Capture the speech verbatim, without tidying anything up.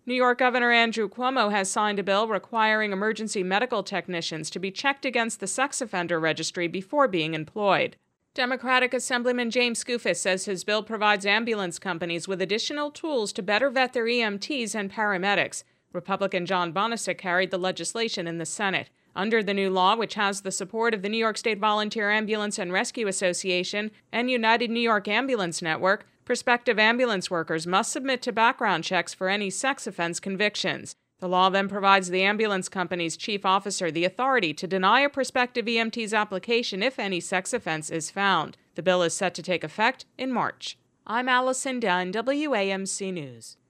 New York Governor Andrew Cuomo has signed a bill requiring emergency medical technicians to be checked against the sex offender registry before being employed. Democratic Assemblyman James Skoufis says his bill provides ambulance companies with additional tools to better vet their E M Ts and paramedics. Republican John Bonesick carried the legislation in the Senate. Under the new law, which has the support of the New York State Volunteer Ambulance and Rescue Association and United New York Ambulance Network, prospective ambulance workers must submit to background checks for any sex offense convictions. The law then provides the ambulance company's chief officer the authority to deny a prospective E M T's application if any sex offense is found. The bill is set to take effect in March. I'm Allison Dunn, W A M C News.